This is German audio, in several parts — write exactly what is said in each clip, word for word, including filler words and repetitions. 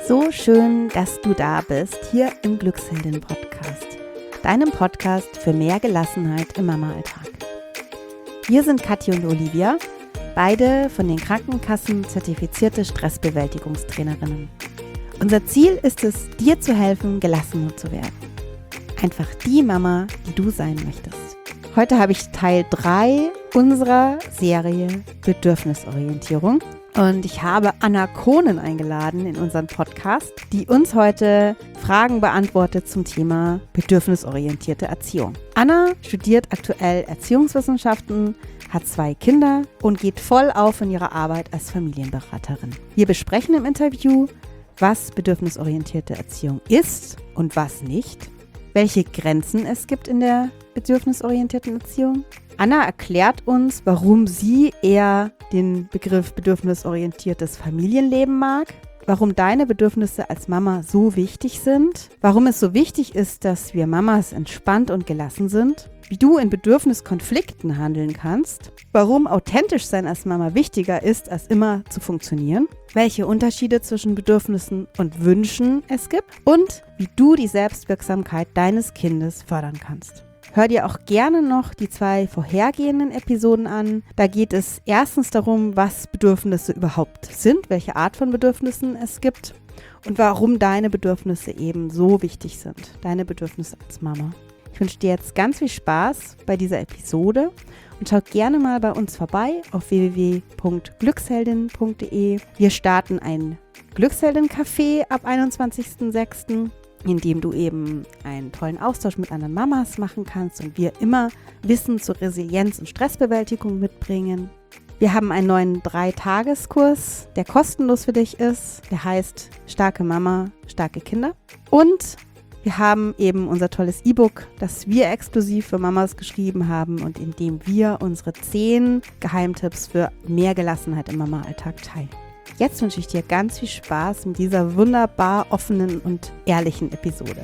So schön, dass du da bist, hier im Glücksheldin-Podcast, deinem Podcast für mehr Gelassenheit im Mama-Alltag. Wir sind Kathi und Olivia, beide von den Krankenkassen zertifizierte Stressbewältigungstrainerinnen. Unser Ziel ist es, dir zu helfen, gelassener zu werden. Einfach die Mama, die du sein möchtest. Heute habe ich Teil drei unserer Serie Bedürfnisorientierung. Und ich habe Anna Kohnen eingeladen in unseren Podcast, die uns heute Fragen beantwortet zum Thema bedürfnisorientierte Erziehung. Anna studiert aktuell Erziehungswissenschaften, hat zwei Kinder und geht voll auf in ihrer Arbeit als Familienberaterin. Wir besprechen im Interview, was bedürfnisorientierte Erziehung ist und was nicht, welche Grenzen es gibt in der bedürfnisorientierten Erziehung. Anna erklärt uns, warum sie eher den Begriff bedürfnisorientiertes Familienleben mag, warum deine Bedürfnisse als Mama so wichtig sind, warum es so wichtig ist, dass wir Mamas entspannt und gelassen sind, wie du in Bedürfniskonflikten handeln kannst, warum authentisch sein als Mama wichtiger ist, als immer zu funktionieren, welche Unterschiede zwischen Bedürfnissen und Wünschen es gibt und wie du die Selbstwirksamkeit deines Kindes fördern kannst. Hör dir auch gerne noch die zwei vorhergehenden Episoden an. Da geht es erstens darum, was Bedürfnisse überhaupt sind, welche Art von Bedürfnissen es gibt und warum deine Bedürfnisse eben so wichtig sind, deine Bedürfnisse als Mama. Ich wünsche dir jetzt ganz viel Spaß bei dieser Episode und schau gerne mal bei uns vorbei auf w w w punkt glücksheldin punkt d e. Wir starten ein Glücksheldin-Café ab einundzwanzigsten sechsten in dem du eben einen tollen Austausch mit anderen Mamas machen kannst und wir immer Wissen zur Resilienz und Stressbewältigung mitbringen. Wir haben einen neuen Drei-Tageskurs, der kostenlos für dich ist. Der heißt Starke Mama, starke Kinder. Und wir haben eben unser tolles E-Book, das wir exklusiv für Mamas geschrieben haben und in dem wir unsere zehn Geheimtipps für mehr Gelassenheit im Mama-Alltag teilen. Jetzt wünsche ich dir ganz viel Spaß mit dieser wunderbar offenen und ehrlichen Episode.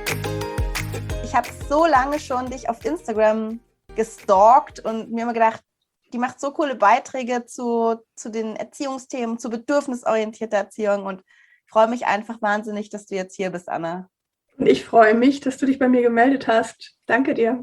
Ich habe so lange schon dich auf Instagram gestalkt und mir immer gedacht, die macht so coole Beiträge zu, zu den Erziehungsthemen, zu bedürfnisorientierter Erziehung und ich freue mich einfach wahnsinnig, dass du jetzt hier bist, Anna. Und ich freue mich, dass du dich bei mir gemeldet hast. Danke dir.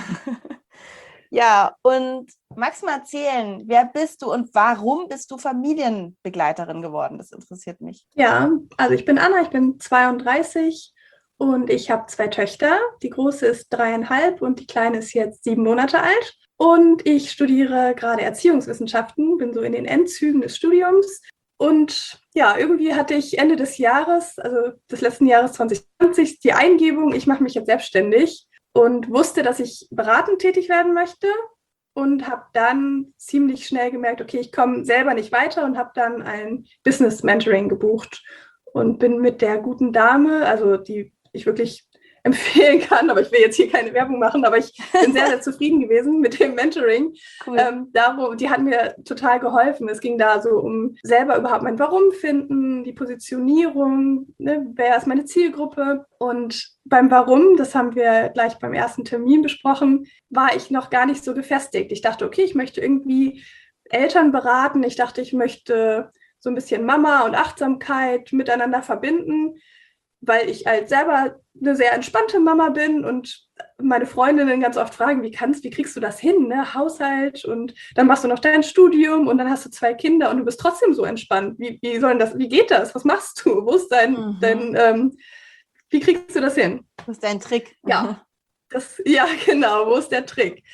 Ja, und magst du mal erzählen, wer bist du und warum bist du Familienbegleiterin geworden? Das interessiert mich. Ja, also ich bin Anna, ich bin zweiunddreißig und ich habe zwei Töchter. Die große ist dreieinhalb und die kleine ist jetzt sieben Monate alt. Und ich studiere gerade Erziehungswissenschaften, bin so in den Endzügen des Studiums. Und ja, irgendwie hatte ich Ende des Jahres, also des letzten Jahres zwanzig zwanzig, die Eingebung, ich mache mich jetzt selbstständig. Und wusste, dass ich beratend tätig werden möchte und habe dann ziemlich schnell gemerkt, okay, ich komme selber nicht weiter und habe dann ein Business Mentoring gebucht und bin mit der guten Dame, also die ich wirklich empfehlen kann, aber ich will jetzt hier keine Werbung machen, aber ich bin sehr, sehr zufrieden gewesen mit dem Mentoring. Cool. Ähm, darum, die hat mir total geholfen. Es ging da so um selber überhaupt mein Warum finden, die Positionierung, ne, wer ist meine Zielgruppe. Und beim Warum, das haben wir gleich beim ersten Termin besprochen, war ich noch gar nicht so gefestigt. Ich dachte, okay, ich möchte irgendwie Eltern beraten. Ich dachte, ich möchte so ein bisschen Mama und Achtsamkeit miteinander verbinden, weil ich halt selber eine sehr entspannte Mama bin und meine Freundinnen ganz oft fragen, wie kannst, wie kriegst du das hin, ne? Haushalt und dann machst du noch dein Studium und dann hast du zwei Kinder und du bist trotzdem so entspannt. Wie, wie soll das, wie geht das? Was machst du? Wo ist dein, mhm. dein ähm, wie kriegst du das hin? Wo ist dein Trick? Ja, das, ja, genau, wo ist der Trick?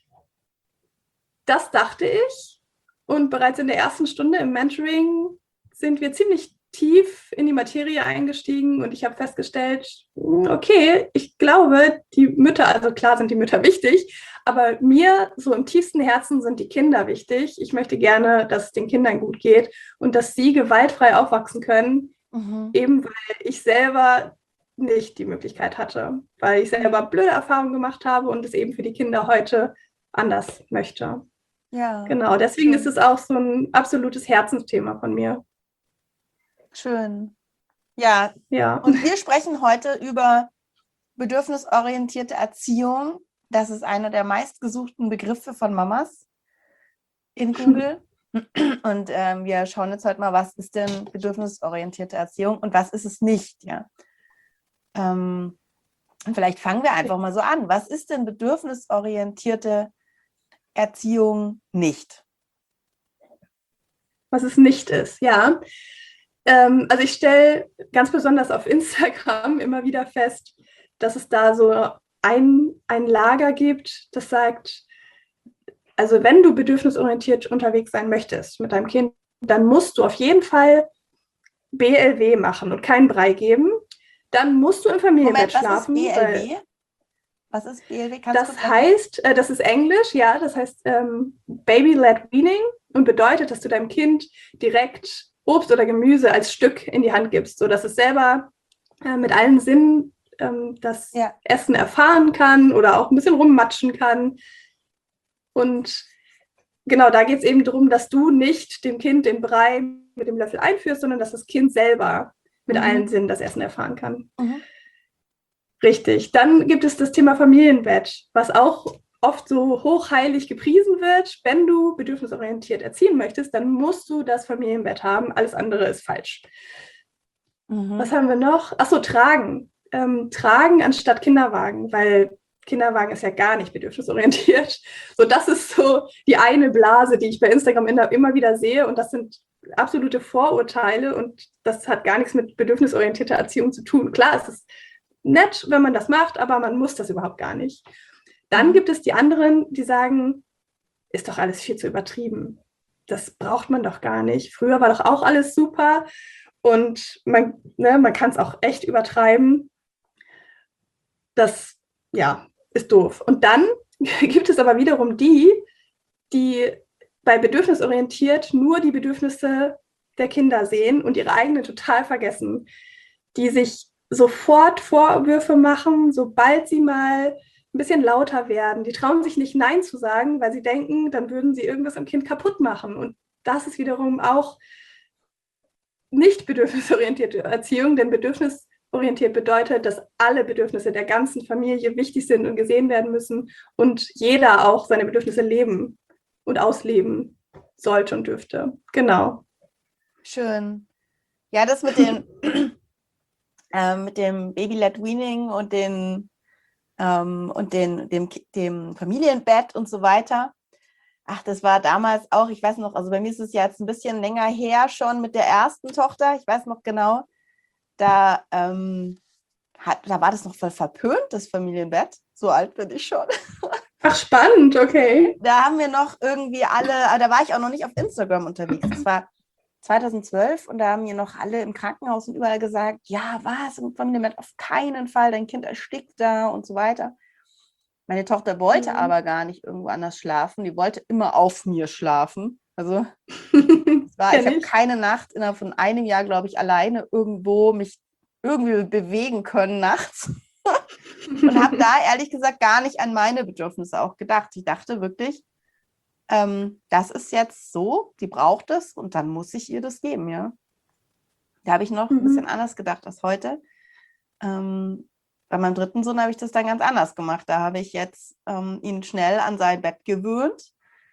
Das dachte ich und bereits in der ersten Stunde im Mentoring sind wir ziemlich tief in die Materie eingestiegen und ich habe festgestellt, okay, ich glaube, die Mütter, also klar sind die Mütter wichtig, aber mir so im tiefsten Herzen sind die Kinder wichtig. Ich möchte gerne, dass es den Kindern gut geht und dass sie gewaltfrei aufwachsen können, mhm. eben weil ich selber nicht die Möglichkeit hatte, weil ich selber blöde Erfahrungen gemacht habe und es eben für die Kinder heute anders möchte. Ja. Genau, deswegen ist es auch so ein absolutes Herzensthema von mir. Schön. Ja. ja, und wir sprechen heute über bedürfnisorientierte Erziehung. Das ist einer der meistgesuchten Begriffe von Mamas in Google. Und ähm, wir schauen jetzt heute mal, was ist denn bedürfnisorientierte Erziehung und was ist es nicht, ja. Ähm, und vielleicht fangen wir einfach mal so an. Was ist denn bedürfnisorientierte Erziehung nicht? Was es nicht ist, ja. Ähm, also ich stelle ganz besonders auf Instagram immer wieder fest, dass es da so ein, ein Lager gibt, das sagt, also wenn du bedürfnisorientiert unterwegs sein möchtest mit deinem Kind, dann musst du auf jeden Fall B L W machen und keinen Brei geben. Dann musst du im Familienbett Moment, was schlafen. ist B L W? Was ist B L W? Kannst das heißt, äh, das ist Englisch, ja, das heißt ähm, Baby-led Weaning und bedeutet, dass du deinem Kind direkt Obst oder Gemüse als Stück in die Hand gibst, sodass es selber äh, mit allen Sinnen ähm, das ja. Essen erfahren kann oder auch ein bisschen rummatschen kann. Und genau, da geht es eben darum, dass du nicht dem Kind den Brei mit dem Löffel einführst, sondern dass das Kind selber mit mhm. allen Sinnen das Essen erfahren kann. Mhm. Richtig. Dann gibt es das Thema Familienbett, was auch oft so hochheilig gepriesen wird. Wenn du bedürfnisorientiert erziehen möchtest, dann musst du das Familienbett haben. Alles andere ist falsch. Mhm. Was haben wir noch? Achso, Tragen. Ähm, tragen anstatt Kinderwagen, weil Kinderwagen ist ja gar nicht bedürfnisorientiert. So, das ist so die eine Blase, die ich bei Instagram immer wieder sehe. Und das sind absolute Vorurteile. Und das hat gar nichts mit bedürfnisorientierter Erziehung zu tun. Klar, es ist nett, wenn man das macht, aber man muss das überhaupt gar nicht. Dann gibt es die anderen, die sagen, ist doch alles viel zu übertrieben. Das braucht man doch gar nicht. Früher war doch auch alles super und man, ne, man kann es auch echt übertreiben. Das, ja, ist doof. Und dann gibt es aber wiederum die, die bei bedürfnisorientiert nur die Bedürfnisse der Kinder sehen und ihre eigenen total vergessen, die sich sofort Vorwürfe machen, sobald sie mal ein bisschen lauter werden. Die trauen sich nicht Nein zu sagen, weil sie denken, dann würden sie irgendwas am Kind kaputt machen. Und das ist wiederum auch nicht bedürfnisorientierte Erziehung, denn bedürfnisorientiert bedeutet, dass alle Bedürfnisse der ganzen Familie wichtig sind und gesehen werden müssen und jeder auch seine Bedürfnisse leben und ausleben sollte und dürfte. Genau. Schön. Ja, das mit den äh, mit dem Baby-led Weaning und den ähm, und den, dem, dem Familienbett und so weiter. Ach, das war damals auch, ich weiß noch, also bei mir ist es ja jetzt ein bisschen länger her schon mit der ersten Tochter, ich weiß noch genau, da, ähm, hat, da war das noch voll verpönt, das Familienbett. So alt bin ich schon. Ach, spannend, okay. Da haben wir noch irgendwie alle, da war ich auch noch nicht auf Instagram unterwegs. Das war zweitausendzwölf und da haben mir noch alle im Krankenhaus und überall gesagt, ja, was, im Familienbett auf keinen Fall, dein Kind erstickt da und so weiter. Meine Tochter wollte mhm. aber gar nicht irgendwo anders schlafen, die wollte immer auf mir schlafen. Also es war, ich habe keine Nacht innerhalb von einem Jahr, glaube ich, alleine irgendwo mich irgendwie bewegen können nachts und habe da ehrlich gesagt gar nicht an meine Bedürfnisse auch gedacht. Ich dachte wirklich, Ähm, das ist jetzt so, die braucht es und dann muss ich ihr das geben, ja. Da habe ich noch mhm. ein bisschen anders gedacht als heute. Ähm, bei meinem dritten Sohn habe ich das dann ganz anders gemacht. Da habe ich jetzt ähm, ihn schnell an sein Bett gewöhnt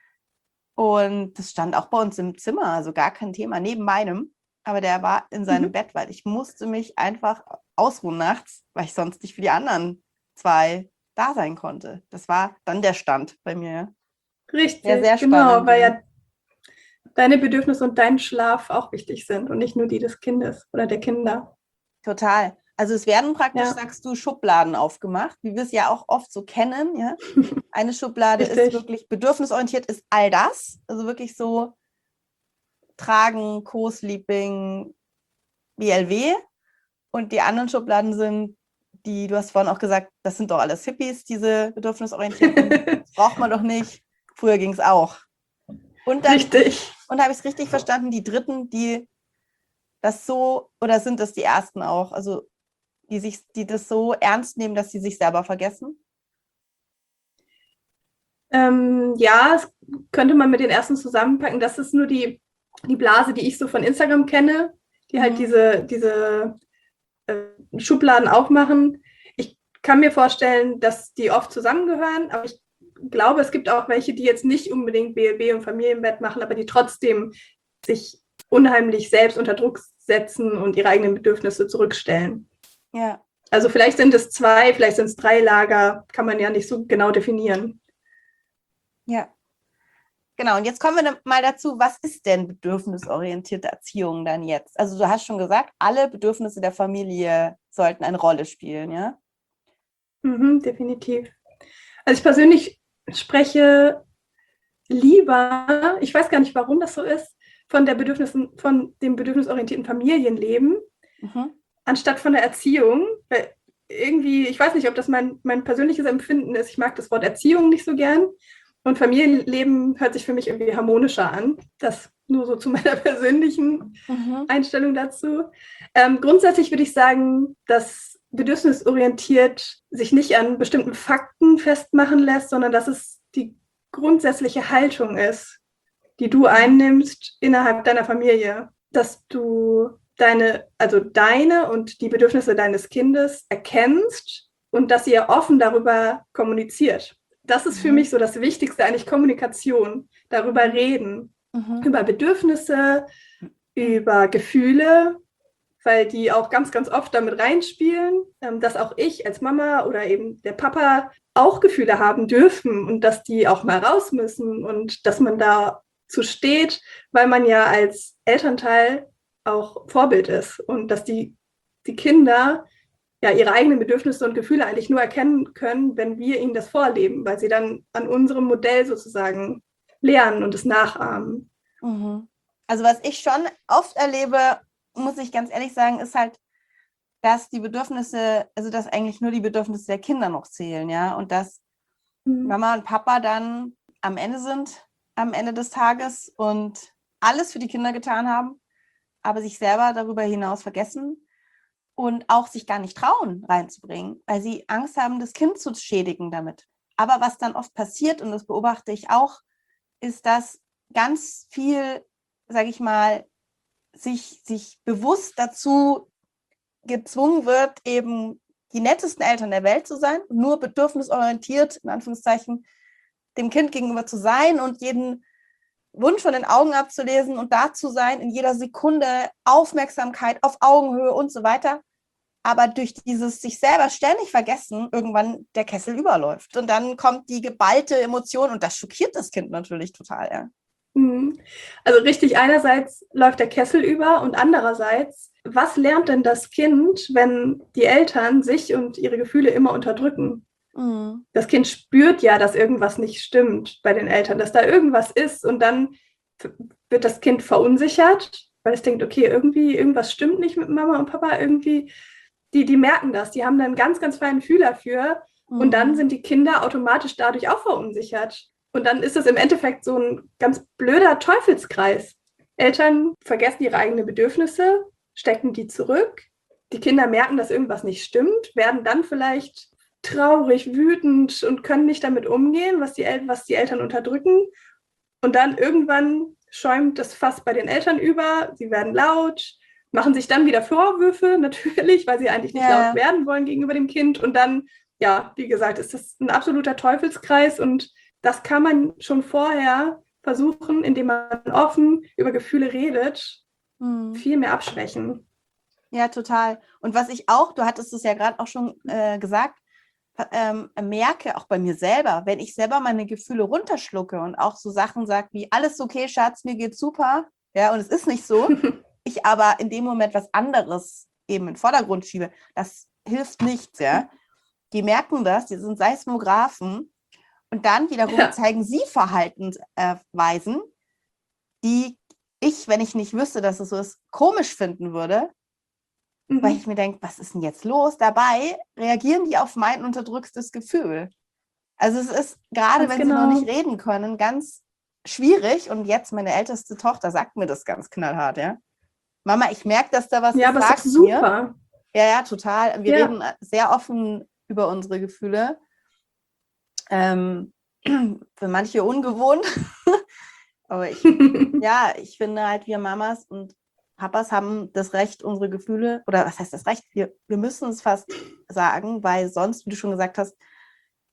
und das stand auch bei uns im Zimmer, also gar kein Thema, neben meinem. Aber der war in seinem mhm. Bett, weil ich musste mich einfach ausruhen nachts, weil ich sonst nicht für die anderen zwei da sein konnte. Das war dann der Stand bei mir, ja. Richtig, ja, sehr genau, spannend, weil ja. ja deine Bedürfnisse und dein Schlaf auch wichtig sind und nicht nur die des Kindes oder der Kinder. Total. Also es werden praktisch, ja. sagst du, Schubladen aufgemacht, wie wir es ja auch oft so kennen. Ja? Eine Schublade ist wirklich bedürfnisorientiert, ist all das, also wirklich so Tragen, Co-Sleeping, B L W. Und die anderen Schubladen sind die, du hast vorhin auch gesagt, das sind doch alles Hippies, diese bedürfnisorientierten. Das braucht man doch nicht. Früher ging es auch. Und dann, richtig. Und habe ich es richtig verstanden, die Dritten, die das so, oder sind das die Ersten auch, also die, sich, die das so ernst nehmen, dass sie sich selber vergessen? Ähm, ja, das könnte man mit den Ersten zusammenpacken. Das ist nur die, die Blase, die ich so von Instagram kenne, die mhm. halt diese, diese äh, Schubladen aufmachen. Ich kann mir vorstellen, dass die oft zusammengehören, aber ich glaube, es gibt auch welche, die jetzt nicht unbedingt B L B und Familienbett machen, aber die trotzdem sich unheimlich selbst unter Druck setzen und ihre eigenen Bedürfnisse zurückstellen. Ja. Also vielleicht sind es zwei, vielleicht sind es drei Lager, kann man ja nicht so genau definieren. Ja. Genau, und jetzt kommen wir mal dazu, was ist denn bedürfnisorientierte Erziehung dann jetzt? Also du hast schon gesagt, alle Bedürfnisse der Familie sollten eine Rolle spielen, ja? Mhm, definitiv. Also ich persönlich spreche lieber, ich weiß gar nicht, warum das so ist, von der Bedürfnissen, von dem bedürfnisorientierten Familienleben, mhm. anstatt von der Erziehung. Weil irgendwie, ich weiß nicht, ob das mein, mein persönliches Empfinden ist. Ich mag das Wort Erziehung nicht so gern. Und Familienleben hört sich für mich irgendwie harmonischer an. Das nur so zu meiner persönlichen mhm. Einstellung dazu. Ähm, grundsätzlich würde ich sagen, dass bedürfnisorientiert sich nicht an bestimmten Fakten festmachen lässt, sondern dass es die grundsätzliche Haltung ist, die du einnimmst innerhalb deiner Familie. Dass du deine, also deine und die Bedürfnisse deines Kindes erkennst und dass ihr offen darüber kommuniziert. Das ist für mhm. mich so das Wichtigste, eigentlich Kommunikation, darüber reden, mhm. über Bedürfnisse, über Gefühle, weil die auch ganz, ganz oft damit reinspielen, dass auch ich als Mama oder eben der Papa auch Gefühle haben dürfen und dass die auch mal raus müssen und dass man dazu steht, weil man ja als Elternteil auch Vorbild ist und dass die, die Kinder ja ihre eigenen Bedürfnisse und Gefühle eigentlich nur erkennen können, wenn wir ihnen das vorleben, weil sie dann an unserem Modell sozusagen lernen und es nachahmen. Mhm. Also was ich schon oft erlebe, muss ich ganz ehrlich sagen, ist halt, dass die Bedürfnisse, also dass eigentlich nur die Bedürfnisse der Kinder noch zählen, ja, und dass mhm. Mama und Papa dann am Ende sind, am Ende des Tages und alles für die Kinder getan haben, aber sich selber darüber hinaus vergessen und auch sich gar nicht trauen, reinzubringen, weil sie Angst haben, das Kind zu schädigen damit. Aber was dann oft passiert, und das beobachte ich auch, ist, dass ganz viel, sage ich mal, sich, sich bewusst dazu gezwungen wird, eben die nettesten Eltern der Welt zu sein, nur bedürfnisorientiert, in Anführungszeichen, dem Kind gegenüber zu sein und jeden Wunsch von den Augen abzulesen und da zu sein, in jeder Sekunde Aufmerksamkeit auf Augenhöhe und so weiter. Aber durch dieses sich selber ständig vergessen, irgendwann der Kessel überläuft. Und dann kommt die geballte Emotion und das schockiert das Kind natürlich total. Ja. Also richtig, einerseits läuft der Kessel über und andererseits, was lernt denn das Kind, wenn die Eltern sich und ihre Gefühle immer unterdrücken? Mhm. Das Kind spürt ja, dass irgendwas nicht stimmt bei den Eltern, dass da irgendwas ist und dann wird das Kind verunsichert, weil es denkt, okay, irgendwie, irgendwas stimmt nicht mit Mama und Papa, irgendwie, die, die merken das, die haben dann einen ganz, ganz feinen Fühler für mhm. und dann sind die Kinder automatisch dadurch auch verunsichert. Und dann ist es im Endeffekt so ein ganz blöder Teufelskreis. Eltern vergessen ihre eigenen Bedürfnisse, stecken die zurück. Die Kinder merken, dass irgendwas nicht stimmt, werden dann vielleicht traurig, wütend und können nicht damit umgehen, was die, El- was die Eltern unterdrücken. Und dann irgendwann schäumt das Fass bei den Eltern über, sie werden laut, machen sich dann wieder Vorwürfe, natürlich, weil sie eigentlich nicht ja. laut werden wollen gegenüber dem Kind. Und dann, ja, wie gesagt, ist das ein absoluter Teufelskreis und das kann man schon vorher versuchen, indem man offen über Gefühle redet, hm. viel mehr abschwächen. Ja, total. Und was ich auch, du hattest es ja gerade auch schon äh, gesagt, ähm, merke, auch bei mir selber, wenn ich selber meine Gefühle runterschlucke und auch so Sachen sage wie, alles okay, Schatz, mir geht's super, ja, und es ist nicht so, ich aber in dem Moment was anderes eben in den Vordergrund schiebe, das hilft nichts, ja. Die merken das, die sind Seismographen. Und dann wiederum ja. zeigen sie Verhaltensweisen, die ich, wenn ich nicht wüsste, dass es so ist, komisch finden würde, mhm. weil ich mir denke, was ist denn jetzt los? Dabei reagieren die auf mein unterdrücktes Gefühl. Also es ist, gerade wenn genau. sie noch nicht reden können, ganz schwierig. Und jetzt meine älteste Tochter sagt mir das ganz knallhart, ja. Mama, ich merke, dass da was ja, ist, aber sag's ist doch super. Mir. Ja, ja, total. Wir ja. reden sehr offen über unsere Gefühle. Ähm, für manche ungewohnt, aber ich, ja, ich finde halt, wir Mamas und Papas haben das Recht, unsere Gefühle, oder was heißt das Recht? Wir, wir müssen es fast sagen, weil sonst, wie du schon gesagt hast,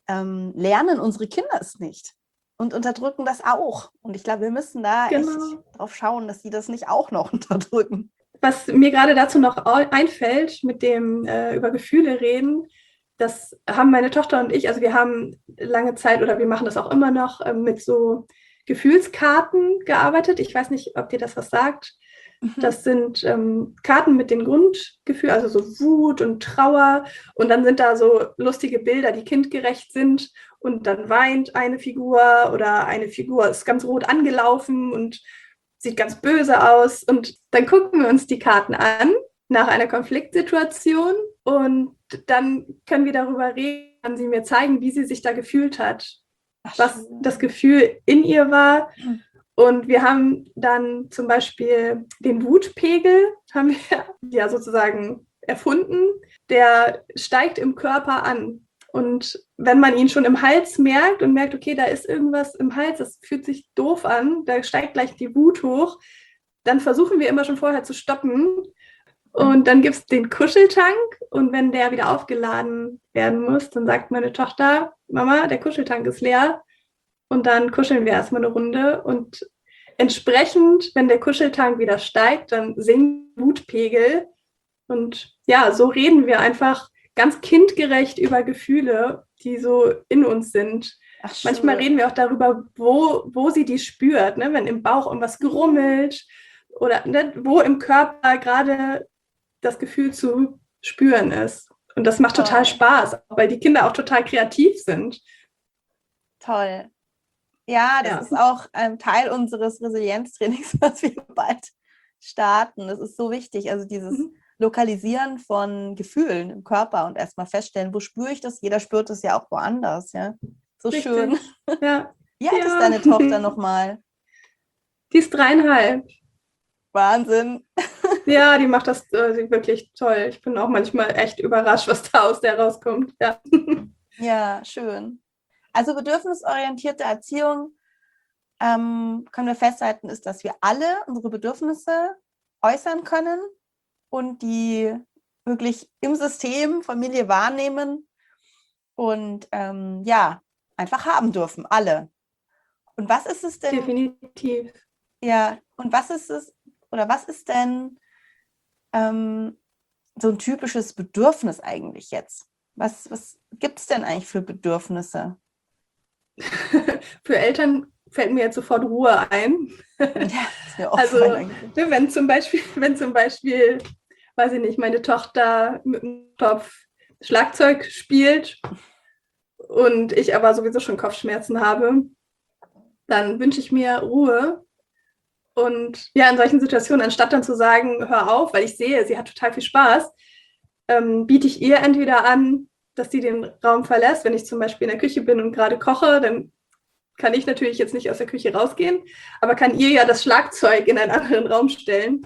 ähm, lernen unsere Kinder es nicht und unterdrücken das auch. Und ich glaube, wir müssen da Genau. echt drauf schauen, dass die das nicht auch noch unterdrücken. Was mir gerade dazu noch einfällt, mit dem äh, über Gefühle reden, das haben meine Tochter und ich, also wir haben lange Zeit oder wir machen das auch immer noch äh, mit so Gefühlskarten gearbeitet. Ich weiß nicht, ob dir das was sagt. Mhm. Das sind ähm, Karten mit den Grundgefühlen, also so Wut und Trauer. Und dann sind da so lustige Bilder, die kindgerecht sind. Und dann weint eine Figur oder eine Figur ist ganz rot angelaufen und sieht ganz böse aus. Und dann gucken wir uns die Karten an nach einer Konfliktsituation und dann können wir darüber reden, kann sie mir zeigen, wie sie sich da gefühlt hat, Ach, was schön. Das Gefühl in ihr war. Und wir haben dann zum Beispiel den Wutpegel, haben wir ja sozusagen erfunden, der steigt im Körper an. Und wenn man ihn schon im Hals merkt und merkt, okay, da ist irgendwas im Hals, das fühlt sich doof an, da steigt gleich die Wut hoch, dann versuchen wir immer schon vorher zu stoppen. Und dann gibt es den Kuscheltank und wenn der wieder aufgeladen werden muss, dann sagt meine Tochter, Mama, der Kuscheltank ist leer. Und dann kuscheln wir erstmal eine Runde und entsprechend, wenn der Kuscheltank wieder steigt, dann sinkt der Wutpegel. Und ja, so reden wir einfach ganz kindgerecht über Gefühle, die so in uns sind. Ach, manchmal reden wir auch darüber, wo, wo sie die spürt, ne? Wenn im Bauch irgendwas grummelt oder ne, wo im Körper gerade das Gefühl zu spüren ist. Und das macht Toll. Total Spaß, weil die Kinder auch total kreativ sind. Toll. Ja, das ja. ist auch ein Teil unseres Resilienztrainings, was wir bald starten. Das ist so wichtig. Also dieses mhm. Lokalisieren von Gefühlen im Körper und erstmal feststellen, wo spüre ich das? Jeder spürt es ja auch woanders. Ja, so Richtig. Schön. Ja. Wie alt ja. ist deine Tochter nochmal? Die ist dreieinhalb. Wahnsinn. Ja, die macht das äh, wirklich toll. Ich bin auch manchmal echt überrascht, was da aus der rauskommt. Ja, ja schön. Also bedürfnisorientierte Erziehung, ähm, können wir festhalten, ist, dass wir alle unsere Bedürfnisse äußern können und die wirklich im System Familie wahrnehmen und ähm, ja, einfach haben dürfen, alle. Und was ist es denn? Definitiv. Ja, und was ist es, oder was ist denn ähm, so ein typisches Bedürfnis eigentlich jetzt? Was, was gibt es denn eigentlich für Bedürfnisse? Für Eltern fällt mir jetzt sofort Ruhe ein. Ja, ist mir auch also wenn zum Beispiel, wenn zum Beispiel, weiß ich nicht, meine Tochter mit dem Kopf Schlagzeug spielt und ich aber sowieso schon Kopfschmerzen habe, dann wünsche ich mir Ruhe. Und ja, in solchen Situationen, anstatt dann zu sagen, hör auf, weil ich sehe, sie hat total viel Spaß, ähm, biete ich ihr entweder an, dass sie den Raum verlässt. Wenn ich zum Beispiel in der Küche bin und gerade koche, dann kann ich natürlich jetzt nicht aus der Küche rausgehen, aber kann ihr ja das Schlagzeug in einen anderen Raum stellen.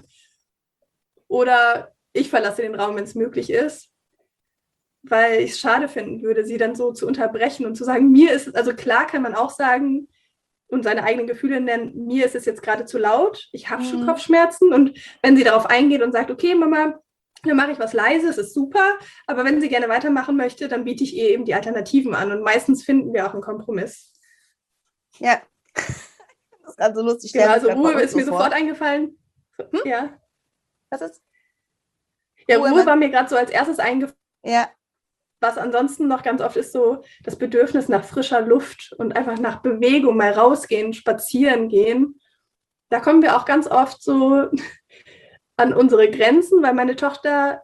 Oder ich verlasse den Raum, wenn es möglich ist, weil ich es schade finden würde, sie dann so zu unterbrechen und zu sagen, mir ist es, also klar kann man auch sagen und seine eigenen Gefühle nennen, mir ist es jetzt gerade zu laut, ich habe mhm. schon Kopfschmerzen und wenn sie darauf eingeht und sagt, okay Mama, dann mache ich was Leises, ist super, aber wenn sie gerne weitermachen möchte, dann biete ich ihr eben die Alternativen an und meistens finden wir auch einen Kompromiss. Ja, das ist ganz so lustig. Genau, also Ruhe ist mir sofort eingefallen. Hm? Ja. Was ist? Ja, Ruhe, Ruhe war mir gerade so als erstes eingefallen. Ja. Was ansonsten noch ganz oft ist so das Bedürfnis nach frischer Luft und einfach nach Bewegung, mal rausgehen, spazieren gehen. Da kommen wir auch ganz oft so an unsere Grenzen, weil meine Tochter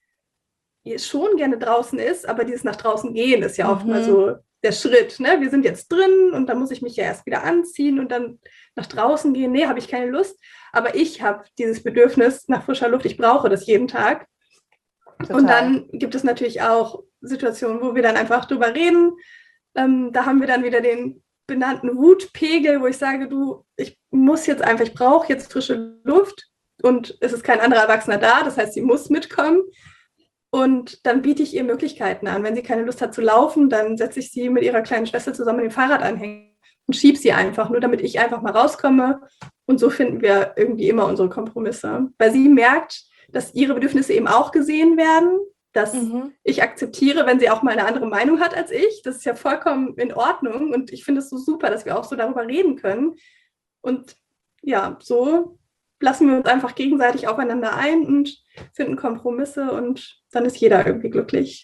schon gerne draußen ist, aber dieses nach draußen gehen ist ja mhm. oft mal so der Schritt. Ne? Wir sind jetzt drin und dann muss ich mich ja erst wieder anziehen und dann nach draußen gehen. Nee, habe ich keine Lust. Aber ich habe dieses Bedürfnis nach frischer Luft. Ich brauche das jeden Tag. Total. Und dann gibt es natürlich auch Situationen, wo wir dann einfach drüber reden. Ähm, da haben wir dann wieder den benannten Wutpegel, wo ich sage, du, ich muss jetzt einfach, ich brauche jetzt frische Luft und es ist kein anderer Erwachsener da, das heißt, sie muss mitkommen. Und dann biete ich ihr Möglichkeiten an. Wenn sie keine Lust hat zu laufen, dann setze ich sie mit ihrer kleinen Schwester zusammen in den Fahrradanhänger und schiebe sie einfach, nur damit ich einfach mal rauskomme. Und so finden wir irgendwie immer unsere Kompromisse. Weil sie merkt, dass ihre Bedürfnisse eben auch gesehen werden dass Mhm. ich akzeptiere, wenn sie auch mal eine andere Meinung hat als ich. Das ist ja vollkommen in Ordnung und ich finde es so super, dass wir auch so darüber reden können. Und ja, so lassen wir uns einfach gegenseitig aufeinander ein und finden Kompromisse und dann ist jeder irgendwie glücklich.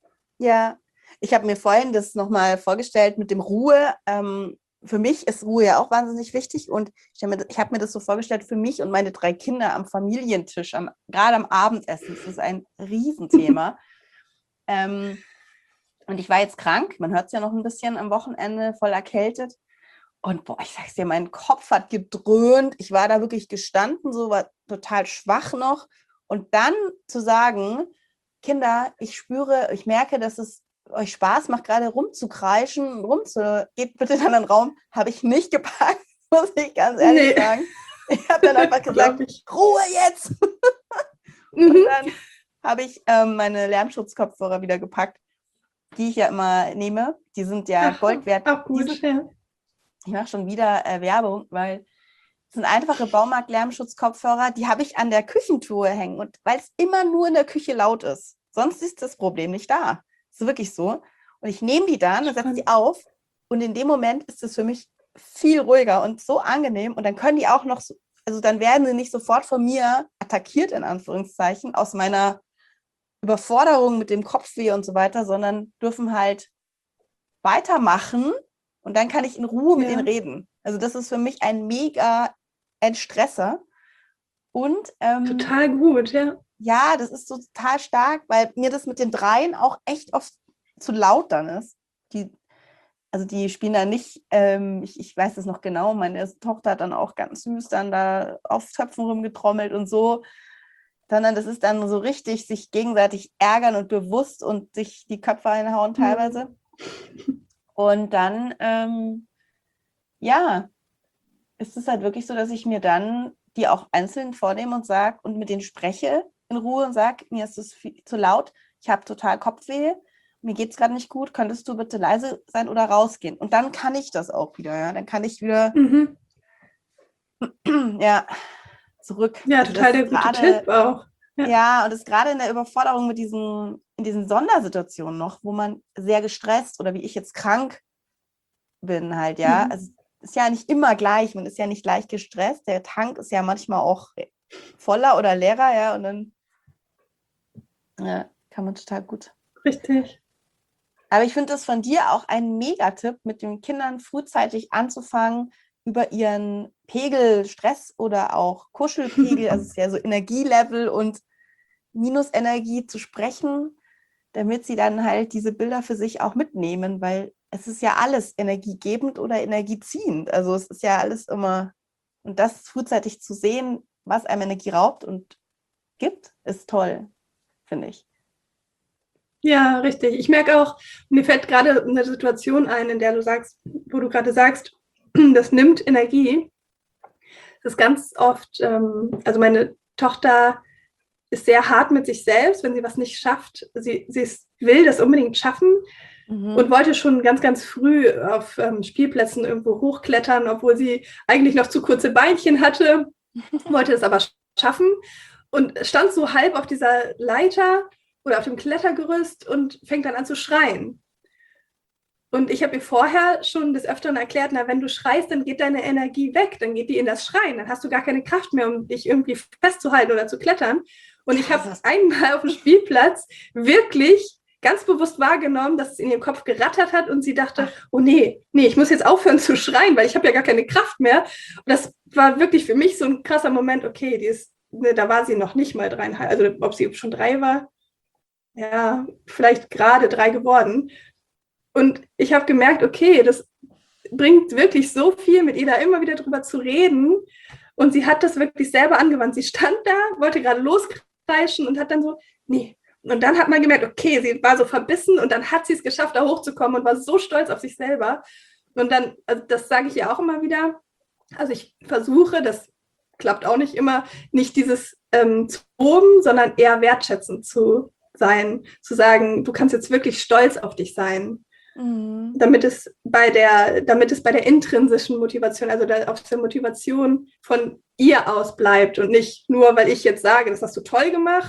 Ja, ich habe mir vorhin das nochmal vorgestellt mit dem Ruhe. Ähm, für mich ist Ruhe ja auch wahnsinnig wichtig und ich habe mir, ich hab mir das so vorgestellt für mich und meine drei Kinder am Familientisch, am, gerade am Abendessen. Das ist ein Riesenthema. ähm, und ich war jetzt krank, man hört es ja noch ein bisschen am Wochenende, voll erkältet. Und boah, ich sag's dir, mein Kopf hat gedröhnt. Ich war da wirklich gestanden, so war total schwach noch. Und dann zu sagen, Kinder, ich spüre, ich merke, dass es euch Spaß macht, gerade rumzukreischen, rumzu, geht bitte in einen Raum, habe ich nicht gepackt, muss ich ganz ehrlich Nee. sagen. Ich habe dann einfach gesagt, Ruhe jetzt! Mhm. Und dann habe ich ähm, meine Lärmschutzkopfhörer wieder gepackt, die ich ja immer nehme. Die sind ja Ach, Gold wert. auch gut, Die sind, ja. ich mache schon wieder äh, Werbung, weil es sind einfache Baumarkt-Lärmschutzkopfhörer, die habe ich an der Küchentruhe hängen. Und weil es immer nur in der Küche laut ist. Sonst ist das Problem nicht da. Das ist wirklich so. Und ich nehme die dann und setze die auf. Und in dem Moment ist es für mich viel ruhiger und so angenehm. Und dann können die auch noch, so, also dann werden sie nicht sofort von mir attackiert, in Anführungszeichen, aus meiner Überforderung mit dem Kopfweh und so weiter, sondern dürfen halt weitermachen. Und dann kann ich in Ruhe mit Ja. ihnen reden. Also das ist für mich ein mega Entstresser. Und ähm, total gut, ja. Ja, das ist so total stark, weil mir das mit den Dreien auch echt oft zu laut dann ist. Die, also die spielen da nicht, ähm, ich, ich weiß das noch genau, meine Tochter hat dann auch ganz süß dann da auf Töpfen rumgetrommelt und so, sondern das ist dann so richtig sich gegenseitig ärgern und bewusst und sich die Köpfe einhauen teilweise. Mhm. Und dann, ähm, ja, ist es halt wirklich so, dass ich mir dann die auch einzeln vornehme und sage und mit denen spreche in Ruhe und sage, mir ist es zu laut, ich habe total Kopfweh, mir geht es gerade nicht gut, könntest du bitte leise sein oder rausgehen? Und dann kann ich das auch wieder, ja, dann kann ich wieder mhm. ja, zurück. Ja, also total der gute grade, Tipp auch. Ja, ja, und das ist gerade in der Überforderung mit diesen, in diesen Sondersituationen noch, wo man sehr gestresst oder wie ich jetzt krank bin halt, ja, mhm. also ist ja nicht immer gleich, man ist ja nicht leicht gestresst, der Tank ist ja manchmal auch voller oder leerer, ja, und dann ja, kann man total gut. Richtig. Aber ich finde das von dir auch ein Megatipp, mit den Kindern frühzeitig anzufangen, über ihren Pegel, Stress oder auch Kuschelpegel, also es ist ja so Energielevel und Minusenergie zu sprechen, damit sie dann halt diese Bilder für sich auch mitnehmen, weil es ist ja alles energiegebend oder energieziehend. Also es ist ja alles immer, und das frühzeitig zu sehen, was einem Energie raubt und gibt, ist toll, finde ich. Ja, richtig. Ich merke auch, mir fällt gerade eine Situation ein, in der du sagst, wo du gerade sagst, das nimmt Energie. Das ist ganz oft, ähm, also meine Tochter ist sehr hart mit sich selbst, wenn sie was nicht schafft. Sie, sie will das unbedingt schaffen mhm. und wollte schon ganz, ganz früh auf ähm, Spielplätzen irgendwo hochklettern, obwohl sie eigentlich noch zu kurze Beinchen hatte, wollte es aber schaffen und stand so halb auf dieser Leiter oder auf dem Klettergerüst und fängt dann an zu schreien. Und ich habe ihr vorher schon des Öfteren erklärt, na, wenn du schreist, dann geht deine Energie weg, dann geht die in das Schreien, dann hast du gar keine Kraft mehr, um dich irgendwie festzuhalten oder zu klettern. Und ich habe einmal auf dem Spielplatz wirklich ganz bewusst wahrgenommen, dass es in ihrem Kopf gerattert hat und sie dachte, oh nee, nee, ich muss jetzt aufhören zu schreien, weil ich habe ja gar keine Kraft mehr. Und das war wirklich für mich so ein krasser Moment, okay, die ist, ne, da war sie noch nicht mal dreieinhalb, also ob sie schon drei war, ja, vielleicht gerade drei geworden. Und ich habe gemerkt, okay, das bringt wirklich so viel, mit ihr da immer wieder drüber zu reden. Und sie hat das wirklich selber angewandt. Sie stand da, wollte gerade loskreischen und hat dann so, nee. Und dann hat man gemerkt, okay, sie war so verbissen und dann hat sie es geschafft, da hochzukommen und war so stolz auf sich selber. Und dann, also das sage ich ihr auch immer wieder, also ich versuche, das klappt auch nicht immer, nicht dieses ähm, zu oben, sondern eher wertschätzend zu sein, zu sagen, du kannst jetzt wirklich stolz auf dich sein. Mhm. Damit es bei der, damit es bei der intrinsischen Motivation, also der, auf der Motivation von ihr aus bleibt und nicht nur, weil ich jetzt sage, das hast du toll gemacht,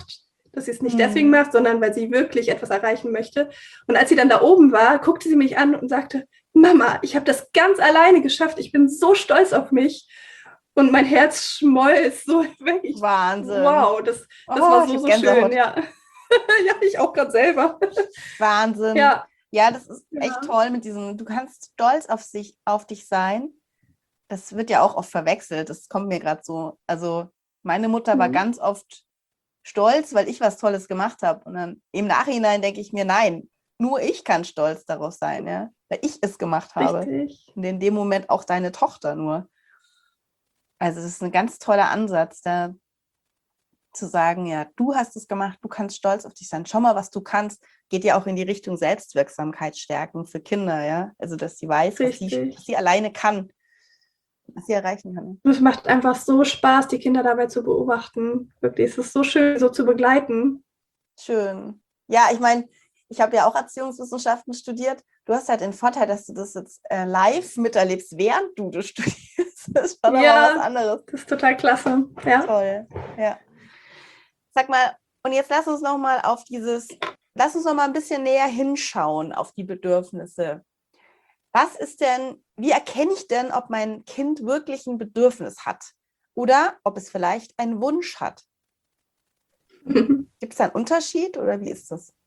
dass sie es nicht mhm. deswegen macht, sondern weil sie wirklich etwas erreichen möchte. Und als sie dann da oben war, guckte sie mich an und sagte, Mama, ich habe das ganz alleine geschafft. Ich bin so stolz auf mich. Und mein Herz schmolz so weg. Ich, Wahnsinn. Wow, das, das oh, war so, so schön. Ja. Ja, ich auch gerade selber. Wahnsinn. Ja, ja das ist ja. echt toll mit diesem, du kannst stolz auf, sich, auf dich sein. Das wird ja auch oft verwechselt. Das kommt mir gerade so. Also meine Mutter mhm. war ganz oft stolz, weil ich was Tolles gemacht habe. Und dann im Nachhinein denke ich mir, nein, nur ich kann stolz darauf sein, ja, weil ich es gemacht habe. Richtig. Und in dem Moment auch deine Tochter nur. Also das ist ein ganz toller Ansatz, da zu sagen, ja, du hast es gemacht, du kannst stolz auf dich sein. Schau mal, was du kannst. Geht ja auch in die Richtung Selbstwirksamkeit stärken für Kinder, ja. Also dass sie weiß, was sie, was sie alleine kann, was sie erreichen kann. Es macht einfach so Spaß, die Kinder dabei zu beobachten. Wirklich, es ist so schön, so zu begleiten. Schön. Ja, ich meine, ich habe ja auch Erziehungswissenschaften studiert. Du hast halt den Vorteil, dass du das jetzt äh, live miterlebst, während du das studierst. Das ist schon ja, was anderes. Das ist total klasse. Ja. Toll, ja. Sag mal, und jetzt lass uns noch mal auf dieses, lass uns noch mal ein bisschen näher hinschauen auf die Bedürfnisse. Was ist denn, wie erkenne ich denn, ob mein Kind wirklich ein Bedürfnis hat oder ob es vielleicht einen Wunsch hat? Gibt es da einen Unterschied oder wie ist das?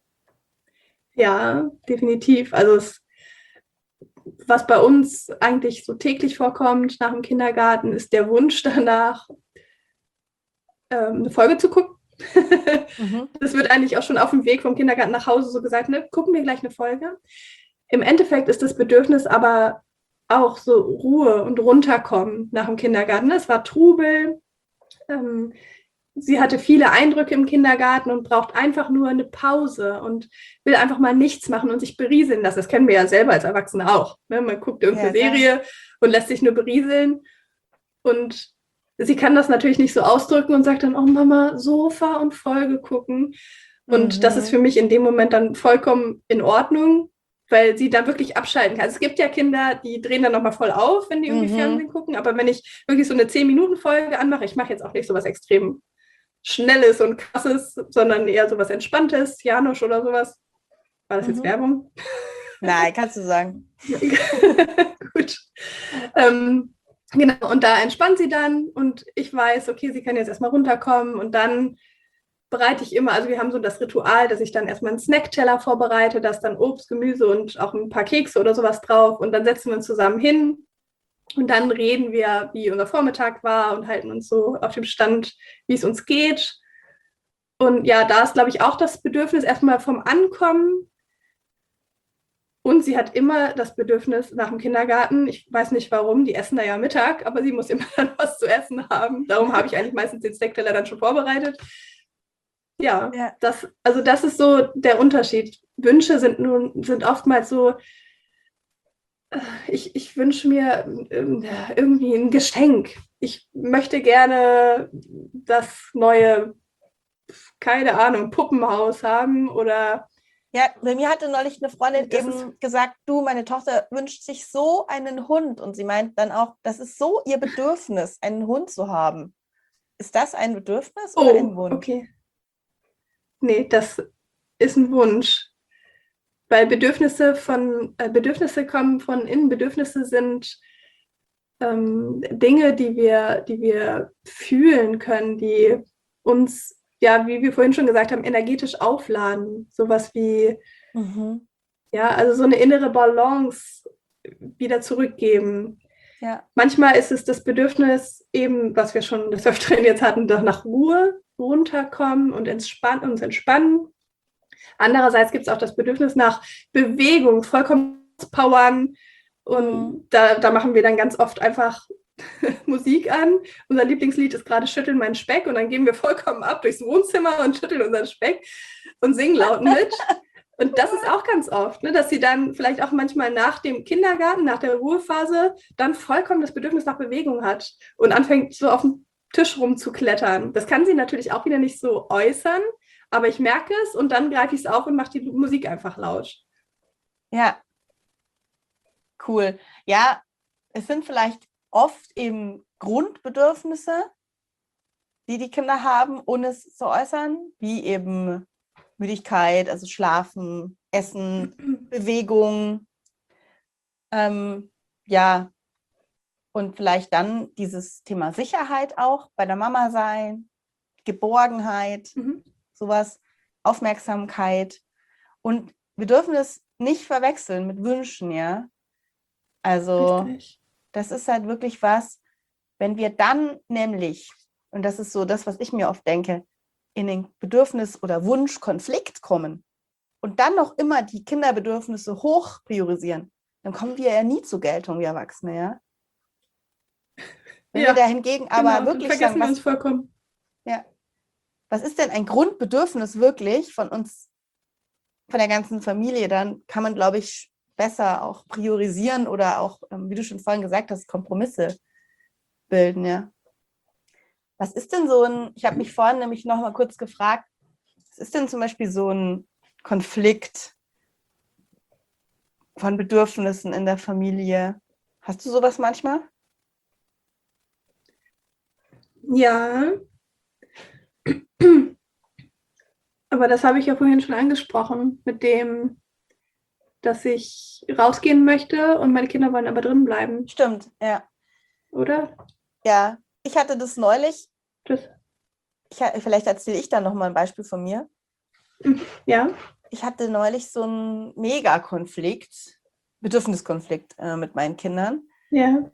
Ja, definitiv. Also es, was bei uns eigentlich so täglich vorkommt nach dem Kindergarten, ist der Wunsch danach, ähm, eine Folge zu gucken. mhm. Das wird eigentlich auch schon auf dem Weg vom Kindergarten nach Hause so gesagt, ne, gucken wir gleich eine Folge. Im Endeffekt ist das Bedürfnis aber auch so Ruhe und runterkommen nach dem Kindergarten. Es war Trubel. Ähm, sie hatte viele Eindrücke im Kindergarten und braucht einfach nur eine Pause und will einfach mal nichts machen und sich berieseln lassen. Das kennen wir ja selber als Erwachsene auch. Ne? Man guckt irgendeine ja, Serie und lässt sich nur berieseln. Und sie kann das natürlich nicht so ausdrücken und sagt dann, oh Mama, Sofa und Folge gucken. Und mhm. das ist für mich in dem Moment dann vollkommen in Ordnung, weil sie da wirklich abschalten kann. Also es gibt ja Kinder, die drehen dann nochmal voll auf, wenn die irgendwie mhm. Fernsehen gucken. Aber wenn ich wirklich so eine zehn-Minuten-Folge anmache, ich mache jetzt auch nicht so was extrem Schnelles und Krasses, sondern eher so was Entspanntes, Janusz oder sowas. War das mhm. jetzt Werbung? Nein, kannst du sagen. Gut. Ähm, genau, und da entspannt sie dann und ich weiß, okay, sie kann jetzt erstmal runterkommen und dann bereite ich immer, also wir haben so das Ritual, dass ich dann erstmal einen Snackteller vorbereite, da ist dann Obst, Gemüse und auch ein paar Kekse oder sowas drauf und dann setzen wir uns zusammen hin und dann reden wir, wie unser Vormittag war und halten uns so auf dem Stand, wie es uns geht. Und ja, da ist, glaube ich, auch das Bedürfnis erstmal vom Ankommen. Und sie hat immer das Bedürfnis nach dem Kindergarten, ich weiß nicht warum, die essen da ja Mittag, aber sie muss immer dann was zu essen haben. Darum habe ich eigentlich meistens den Snackteller dann schon vorbereitet. Ja, ja. Das, also das ist so der Unterschied. Wünsche sind nun sind oftmals so, ich, ich wünsche mir irgendwie ein Geschenk. Ich möchte gerne das neue, keine Ahnung, Puppenhaus haben oder ja, bei mir hatte neulich eine Freundin das eben gesagt, du, meine Tochter wünscht sich so einen Hund. Und sie meint dann auch, das ist so ihr Bedürfnis, einen Hund zu haben. Ist das ein Bedürfnis oder oh, ein Wunsch? Okay. Nee, das ist ein Wunsch. Weil Bedürfnisse von äh, Bedürfnisse kommen von innen. Bedürfnisse sind ähm, Dinge, die wir, die wir fühlen können, die uns, ja, wie wir vorhin schon gesagt haben, energetisch aufladen. Sowas wie, mhm. ja, also so eine innere Balance wieder zurückgeben. Ja. Manchmal ist es das Bedürfnis eben, was wir schon des Öfteren jetzt hatten, doch nach Ruhe, runterkommen und entspannen, uns entspannen. Andererseits gibt es auch das Bedürfnis nach Bewegung, vollkommen powern. Und mhm. da, da machen wir dann ganz oft einfach Musik an. Unser Lieblingslied ist gerade Schütteln meinen Speck. Und dann gehen wir vollkommen ab durchs Wohnzimmer und schütteln unseren Speck und singen laut mit. Und das ist auch ganz oft, ne, dass sie dann vielleicht auch manchmal nach dem Kindergarten, nach der Ruhephase, dann vollkommen das Bedürfnis nach Bewegung hat und anfängt so auf dem Tisch rumzuklettern. Das kann sie natürlich auch wieder nicht so äußern, aber ich merke es und dann greife ich es auf und mache die Musik einfach laut. Ja, cool. Ja, es sind vielleicht oft eben Grundbedürfnisse, die die Kinder haben, ohne es zu äußern, wie eben Müdigkeit, also Schlafen, Essen, Bewegung, ähm, ja, und vielleicht dann dieses Thema Sicherheit auch bei der Mama sein, Geborgenheit, Mhm. sowas, Aufmerksamkeit. Und wir dürfen es nicht verwechseln mit Wünschen, ja. Also Richtig. das ist halt wirklich was, wenn wir dann nämlich, und das ist so das, was ich mir oft denke, in den Bedürfnis- oder Wunschkonflikt kommen und dann noch immer die Kinderbedürfnisse hoch priorisieren, dann kommen wir ja nie zur Geltung, wir Erwachsene, ja. Wenn wir da Ja, hingegen aber genau. Dann wirklich sagen, vergessen wir was, uns vollkommen. ja, was ist denn ein Grundbedürfnis wirklich von uns, von der ganzen Familie, dann kann man, glaube ich, besser auch priorisieren oder auch, ähm, wie du schon vorhin gesagt hast, Kompromisse bilden, ja. Was ist denn so ein, ich habe mich vorhin nämlich noch mal kurz gefragt, was ist denn zum Beispiel so ein Konflikt von Bedürfnissen in der Familie? Hast du sowas manchmal? Ja, aber das habe ich ja vorhin schon angesprochen, mit dem, dass ich rausgehen möchte und meine Kinder wollen aber drin bleiben, Stimmt, ja. oder? Ja, ich hatte das neulich, Das, ich, vielleicht erzähle ich dann noch mal ein Beispiel von mir. ja. Ich hatte neulich so einen Mega-Konflikt, Bedürfniskonflikt äh, mit meinen Kindern. Ja.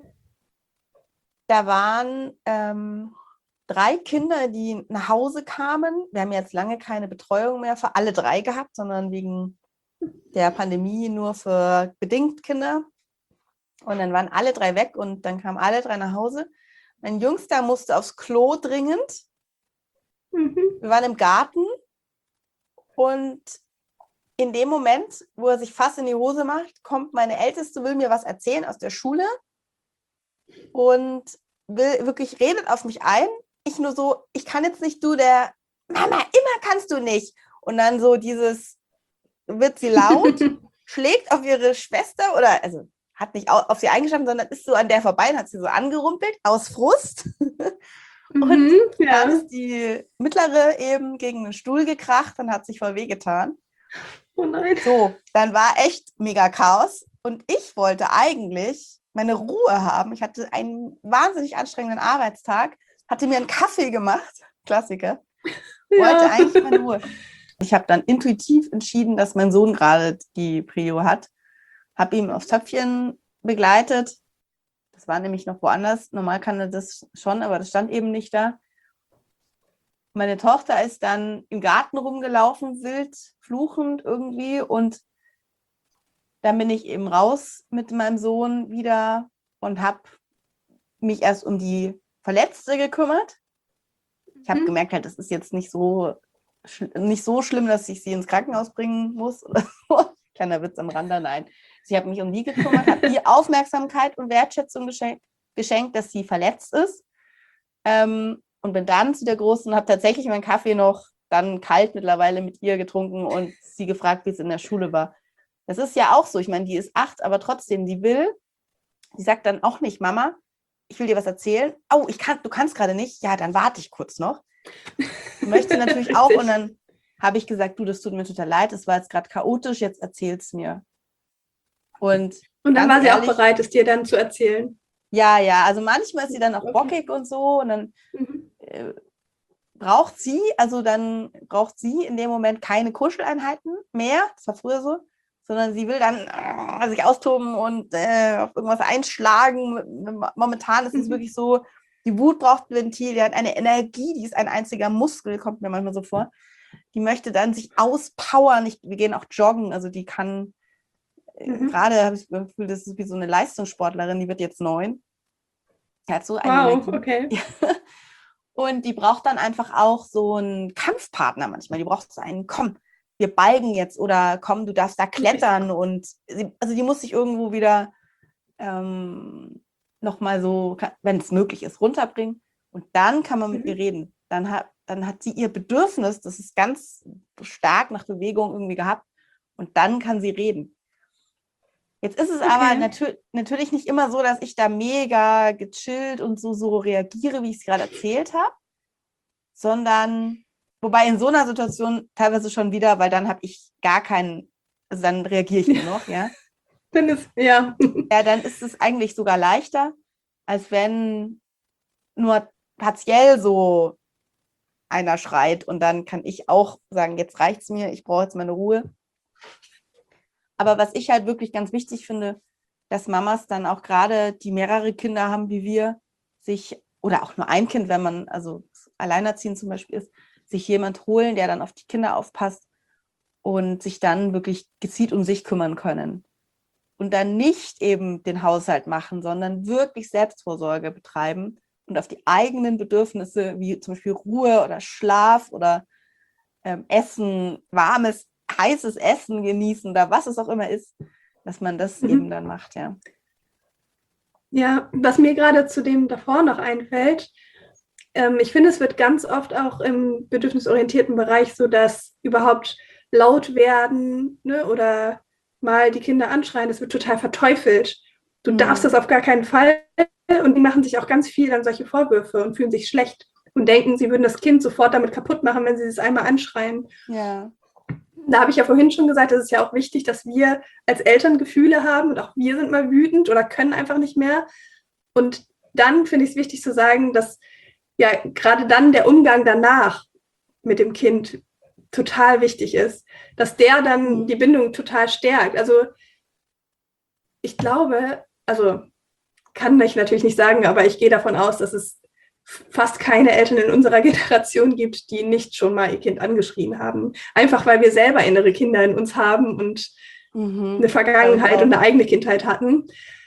Da waren ähm, drei Kinder, die nach Hause kamen. Wir haben jetzt lange keine Betreuung mehr für alle drei gehabt, sondern wegen der Pandemie nur für bedingt Kinder. Und dann waren alle drei weg und dann kamen alle drei nach Hause. Mein Jüngster musste aufs Klo dringend. Mhm. Wir waren im Garten und in dem Moment, wo er sich fast in die Hose macht, kommt meine Älteste, will mir was erzählen aus der Schule und will wirklich, redet auf mich ein. Ich nur so, ich kann jetzt nicht, du, der Mama, immer kannst du nicht. Und dann so dieses, wird sie laut, schlägt auf ihre Schwester oder, also hat nicht auf sie eingeschlagen, sondern ist so an der vorbei und hat sie so angerumpelt aus Frust. Und Mhm. dann Ja. ist die mittlere eben gegen den Stuhl gekracht und hat sich voll wehgetan. Oh nein. So, dann war echt mega Chaos und ich wollte eigentlich meine Ruhe haben. Ich hatte einen wahnsinnig anstrengenden Arbeitstag, hatte mir einen Kaffee gemacht, Klassiker, wollte Ja. eigentlich meine Ruhe. Ich habe dann intuitiv entschieden, dass mein Sohn gerade die Prio hat, habe ihn aufs Töpfchen begleitet. Das war nämlich noch woanders. Normal kann er das schon, aber das stand eben nicht da. Meine Tochter ist dann im Garten rumgelaufen, wild, fluchend irgendwie. Und dann bin ich eben raus mit meinem Sohn wieder und habe mich erst um die Verletzte gekümmert. Ich habe Mhm. gemerkt, halt, das ist jetzt nicht so, nicht so schlimm, dass ich sie ins Krankenhaus bringen muss. Oder so. Kleiner Witz am Rande, nein. Ich habe mich um die gekümmert, habe ihr Aufmerksamkeit und Wertschätzung geschenkt, geschenkt dass sie verletzt ist. Ähm, und bin dann zu der Großen und habe tatsächlich meinen Kaffee noch dann kalt mittlerweile mit ihr getrunken und sie gefragt, wie es in der Schule war. Das ist ja auch so. Ich meine, die ist acht, aber trotzdem, die will, die sagt dann auch nicht, Mama, ich will dir was erzählen. Oh, ich kann, du kannst gerade nicht. Ja, dann warte ich kurz noch. Möchte natürlich auch. Und dann habe ich gesagt, du, das tut mir total leid, es war jetzt gerade chaotisch, jetzt erzähl's mir. Und, Und dann ganz war sie ehrlich, auch bereit, es dir dann zu erzählen. ja, ja, also manchmal ist sie dann auch Okay. bockig und so und dann Mhm. äh, braucht sie, also dann braucht sie in dem Moment keine Kuscheleinheiten mehr, das war früher so, sondern sie will dann äh, sich austoben und äh, auf irgendwas einschlagen. Momentan ist es Mhm. wirklich so, die Wut braucht ein Ventil, die hat eine Energie, die ist ein einziger Muskel, kommt mir manchmal so vor. Die möchte dann sich auspowern. Ich, wir gehen auch joggen, also die kann, äh, Mhm. gerade habe ich das Gefühl, das ist wie so eine Leistungssportlerin, die wird jetzt neun. Die hat so eine Wow, Energie. okay. Und die braucht dann einfach auch so einen Kampfpartner manchmal. Die braucht so einen, komm, wir balgen jetzt oder komm, du darfst da klettern. Und sie, also die muss sich irgendwo wieder ähm, nochmal so, wenn es möglich ist, runterbringen. Und dann kann man mit Mhm. ihr reden. Dann hat, dann hat sie ihr Bedürfnis, das ist ganz stark nach Bewegung irgendwie gehabt. Und dann kann sie reden. Jetzt ist es Okay. aber natür- natürlich nicht immer so, dass ich da mega gechillt und so, so reagiere, wie ich es gerade erzählt habe. sondern, wobei in so einer Situation teilweise schon wieder, weil dann habe ich gar keinen, also dann reagiere ich nur noch, ja. Dann ist, ja. Ja, dann ist es eigentlich sogar leichter, als wenn nur partiell so einer schreit und dann kann ich auch sagen, jetzt reicht's mir, ich brauche jetzt meine Ruhe. Aber was ich halt wirklich ganz wichtig finde, dass Mamas dann auch gerade, die mehrere Kinder haben wie wir, sich, oder auch nur ein Kind, wenn man also alleinerziehend zum Beispiel ist, sich jemand holen, der dann auf die Kinder aufpasst und sich dann wirklich gezielt um sich kümmern können. Und dann nicht eben den Haushalt machen, sondern wirklich Selbstvorsorge betreiben und auf die eigenen Bedürfnisse, wie zum Beispiel Ruhe oder Schlaf oder ähm, Essen, warmes, heißes Essen genießen oder was es auch immer ist, dass man das mhm. eben dann macht, ja. Ja, was mir gerade zu dem davor noch einfällt, ähm, ich finde, es wird ganz oft auch im bedürfnisorientierten Bereich so, dass überhaupt laut werden, ne, oder mal die Kinder anschreien, das wird total verteufelt. Du mhm. darfst das auf gar keinen Fall. Und die machen sich auch ganz viel an solche Vorwürfe und fühlen sich schlecht und denken, sie würden das Kind sofort damit kaputt machen, wenn sie es einmal anschreien. Ja. Da habe ich ja vorhin schon gesagt, es ist ja auch wichtig, dass wir als Eltern Gefühle haben und auch wir sind mal wütend oder können einfach nicht mehr. Und dann finde ich es wichtig zu sagen, dass ja gerade dann der Umgang danach mit dem Kind total wichtig ist, dass der dann die Bindung total stärkt. Also ich glaube, also kann ich natürlich nicht sagen, aber ich gehe davon aus, dass es fast keine Eltern in unserer Generation gibt, die nicht schon mal ihr Kind angeschrien haben. Einfach weil wir selber innere Kinder in uns haben und mhm. eine Vergangenheit und eine eigene Kindheit hatten.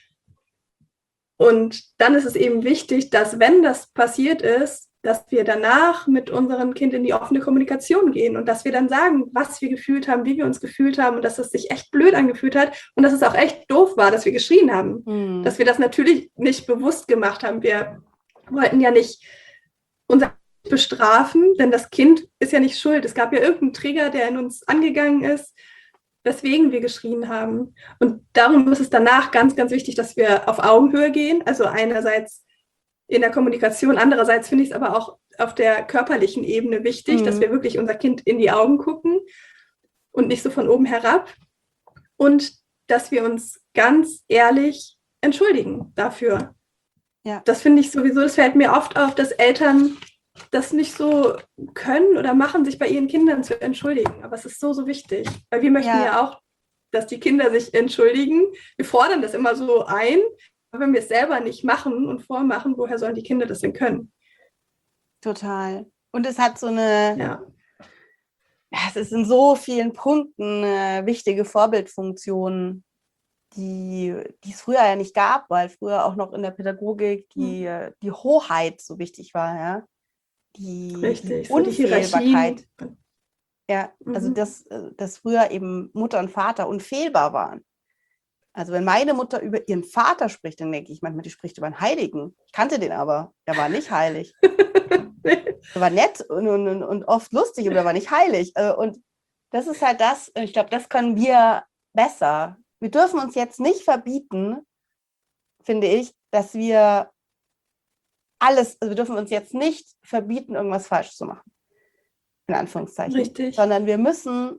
Und dann ist es eben wichtig, dass wenn das passiert ist, dass wir danach mit unserem Kind in die offene Kommunikation gehen und dass wir dann sagen, was wir gefühlt haben, wie wir uns gefühlt haben und dass es sich echt blöd angefühlt hat und dass es auch echt doof war, dass wir geschrien haben. Mhm. Dass wir das natürlich nicht bewusst gemacht haben. Wir wollten ja nicht unser Kind bestrafen, denn das Kind ist ja nicht schuld. Es gab ja irgendeinen Trigger, der in uns angegangen ist, weswegen wir geschrien haben. Und darum ist es danach ganz, ganz wichtig, dass wir auf Augenhöhe gehen. Also einerseits in der Kommunikation, andererseits finde ich es aber auch auf der körperlichen Ebene wichtig, mhm. dass wir wirklich unser Kind in die Augen gucken und nicht so von oben herab. Und dass wir uns ganz ehrlich entschuldigen dafür. Ja. Das finde ich sowieso, das fällt mir oft auf, dass Eltern das nicht so können oder machen, sich bei ihren Kindern zu entschuldigen. Aber es ist so, so wichtig. Weil wir möchten ja, ja auch, dass die Kinder sich entschuldigen. Wir fordern das immer so ein. Aber wenn wir es selber nicht machen und vormachen, woher sollen die Kinder das denn können? Total. Und es hat so eine, ja. Ja, es ist in so vielen Punkten eine wichtige Vorbildfunktion, die, die es früher ja nicht gab, weil früher auch noch in der Pädagogik die, mhm. die Hoheit so wichtig war, ja. Die, Richtig, die Unfehlbarkeit. So die ja, mhm. also dass, dass früher eben Mutter und Vater unfehlbar waren. Also wenn meine Mutter über ihren Vater spricht, dann denke ich manchmal, die spricht über einen Heiligen. Ich kannte den aber, der war nicht heilig. Er war nett und, und, und oft lustig, aber er war nicht heilig. Und das ist halt das, ich glaube, das können wir besser. Wir dürfen uns jetzt nicht verbieten, finde ich, dass wir alles, also wir dürfen uns jetzt nicht verbieten, irgendwas falsch zu machen. In Anführungszeichen. Richtig. Sondern wir müssen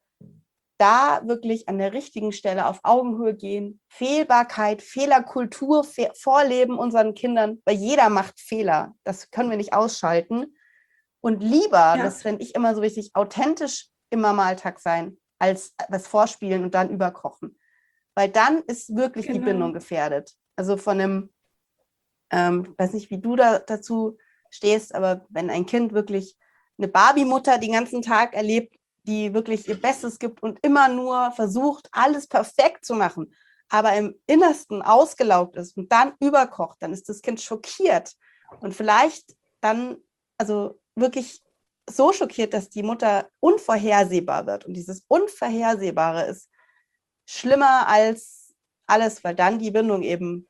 da wirklich an der richtigen Stelle auf Augenhöhe gehen, Fehlbarkeit, Fehlerkultur fe- vorleben unseren Kindern, weil jeder macht Fehler, das können wir nicht ausschalten. Und lieber, ja. das finde ich immer so wichtig, authentisch immer im Alltag sein, als was vorspielen und dann überkochen. Weil dann ist wirklich genau. die Bindung gefährdet. Also von einem, ähm, ich weiß nicht, wie du da dazu stehst, aber wenn ein Kind wirklich eine Barbie-Mutter den ganzen Tag erlebt, die wirklich ihr Bestes gibt und immer nur versucht, alles perfekt zu machen, aber im Innersten ausgelaugt ist und dann überkocht, dann ist das Kind schockiert und vielleicht dann, also wirklich so schockiert, dass die Mutter unvorhersehbar wird. Und dieses Unvorhersehbare ist schlimmer als alles, weil dann die Bindung eben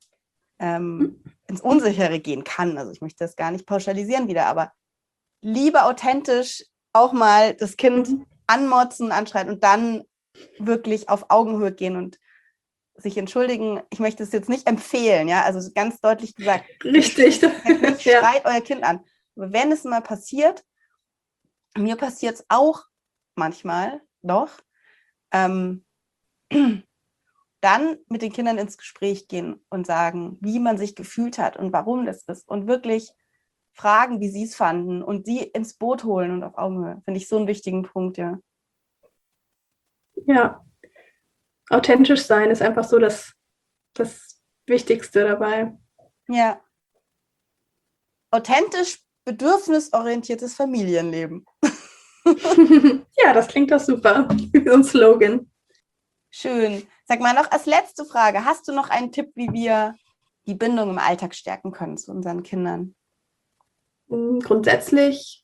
ähm, ins Unsichere gehen kann. Also ich möchte das gar nicht pauschalisieren wieder, aber lieber authentisch auch mal das Kind mhm. anmotzen, anschreien und dann wirklich auf Augenhöhe gehen und sich entschuldigen. Ich möchte es jetzt nicht empfehlen, ja, also ganz deutlich gesagt. Richtig. Nicht, ja. Schreit euer Kind an. wenn es mal passiert, mir passiert es auch manchmal noch, ähm, dann mit den Kindern ins Gespräch gehen und sagen, wie man sich gefühlt hat und warum das ist und wirklich fragen, wie sie es fanden und sie ins Boot holen und auf Augenhöhe. Finde ich so einen wichtigen Punkt, ja. Ja, authentisch sein ist einfach so das, das Wichtigste dabei. Ja. Authentisch, bedürfnisorientiertes Familienleben. Ja, das klingt doch super. So ein Slogan. Schön. Sag mal noch als letzte Frage, hast du noch einen Tipp, wie wir die Bindung im Alltag stärken können zu unseren Kindern? Grundsätzlich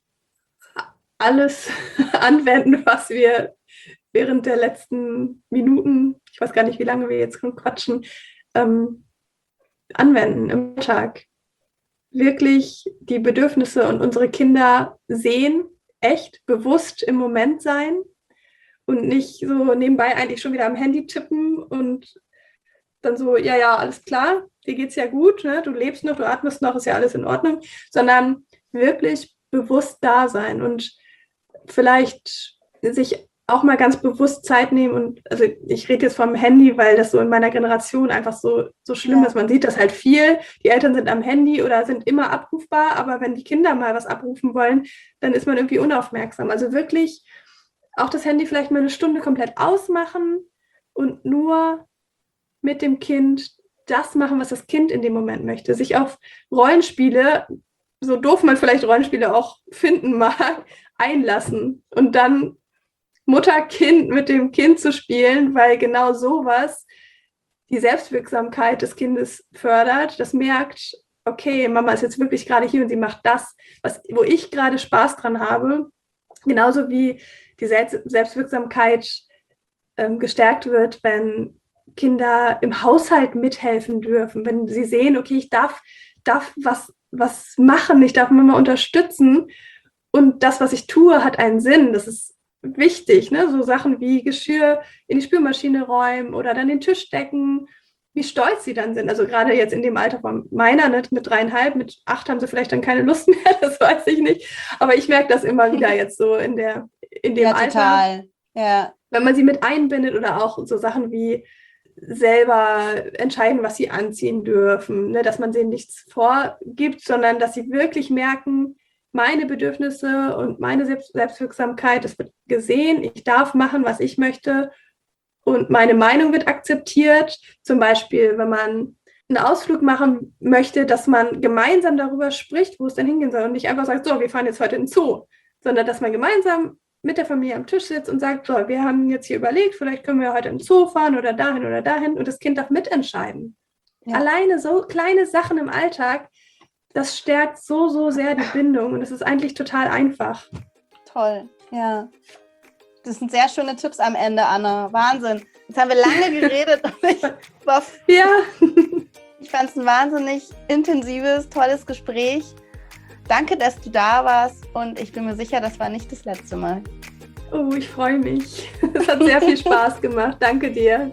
alles anwenden, was wir während der letzten Minuten, ich weiß gar nicht, wie lange wir jetzt quatschen, ähm, anwenden im Alltag. Wirklich die Bedürfnisse und unsere Kinder sehen, echt, bewusst im Moment sein und nicht so nebenbei eigentlich schon wieder am Handy tippen und dann so, ja, ja, alles klar, dir geht's ja gut, ne? Du lebst noch, du atmest noch, ist ja alles in Ordnung, sondern wirklich bewusst da sein und vielleicht sich auch mal ganz bewusst Zeit nehmen und, also ich rede jetzt vom Handy, weil das so in meiner Generation einfach so, so schlimm Ja. ist. Man sieht das halt viel, die Eltern sind am Handy oder sind immer abrufbar, aber wenn die Kinder mal was abrufen wollen, dann ist man irgendwie unaufmerksam. Also wirklich auch das Handy vielleicht mal eine Stunde komplett ausmachen und nur mit dem Kind das machen, was das Kind in dem Moment möchte. Sich auf Rollenspiele, so doof man vielleicht Rollenspiele auch finden mag, einlassen und dann Mutter-Kind mit dem Kind zu spielen, weil genau sowas die Selbstwirksamkeit des Kindes fördert. Das merkt, okay, Mama ist jetzt wirklich gerade hier und sie macht das, was, wo ich gerade Spaß dran habe. Genauso wie die Selbstwirksamkeit ähm, gestärkt wird, wenn Kinder im Haushalt mithelfen dürfen, wenn sie sehen, okay, ich darf, darf was, was machen, ich darf Mama unterstützen und das, was ich tue, hat einen Sinn. Das ist wichtig, ne? So Sachen wie Geschirr in die Spülmaschine räumen oder dann den Tisch decken, wie stolz sie dann sind. Also gerade jetzt in dem Alter von meiner, ne, mit dreieinhalb, mit acht haben sie vielleicht dann keine Lust mehr, das weiß ich nicht. Aber ich merke das immer wieder jetzt so in der in dem Ja, Alter. total. Ja. Wenn man sie mit einbindet oder auch so Sachen wie selber entscheiden, was sie anziehen dürfen, ne? Dass man denen nichts vorgibt, sondern dass sie wirklich merken, meine Bedürfnisse und meine Selbst- Selbstwirksamkeit, das wird gesehen, ich darf machen, was ich möchte und meine Meinung wird akzeptiert. Zum Beispiel, wenn man einen Ausflug machen möchte, dass man gemeinsam darüber spricht, wo es denn hingehen soll und nicht einfach sagt, so, wir fahren jetzt heute in den Zoo, sondern dass man gemeinsam mit der Familie am Tisch sitzt und sagt, so, wir haben jetzt hier überlegt, vielleicht können wir heute in den Zoo fahren oder dahin oder dahin und das Kind darf mitentscheiden. Ja. Alleine so kleine Sachen im Alltag, das stärkt so, so sehr die Bindung und es ist eigentlich total einfach. Toll, ja. Das sind sehr schöne Tipps am Ende, Anna. Wahnsinn. Jetzt haben wir lange geredet. ich war, ja. Ich fand es ein wahnsinnig intensives, tolles Gespräch. Danke, dass du da warst und ich bin mir sicher, das war nicht das letzte Mal. Oh, ich freue mich. Es hat sehr viel Spaß gemacht. Danke dir.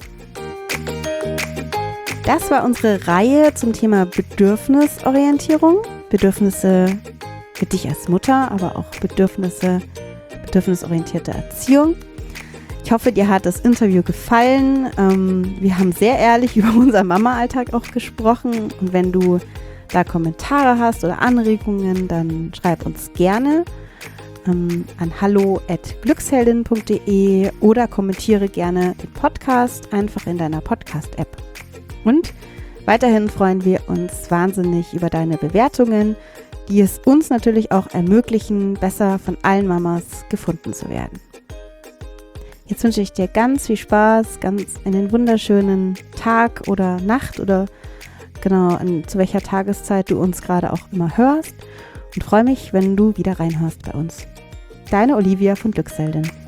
Das war unsere Reihe zum Thema Bedürfnisorientierung. Bedürfnisse für dich als Mutter, aber auch Bedürfnisse, bedürfnisorientierte Erziehung. Ich hoffe, dir hat das Interview gefallen. Ähm, wir haben sehr ehrlich über unseren Mama-Alltag auch gesprochen. Und wenn du da Kommentare hast oder Anregungen, dann schreib uns gerne ähm, an hallo at glücksheldin punkt de oder kommentiere gerne den Podcast einfach in deiner Podcast-App. Und weiterhin freuen wir uns wahnsinnig über deine Bewertungen, die es uns natürlich auch ermöglichen, besser von allen Mamas gefunden zu werden. Jetzt wünsche ich dir ganz viel Spaß, ganz einen wunderschönen Tag oder Nacht oder genau an, zu welcher Tageszeit du uns gerade auch immer hörst und freue mich, wenn du wieder reinhörst bei uns. Deine Olivia von Glücksheldin.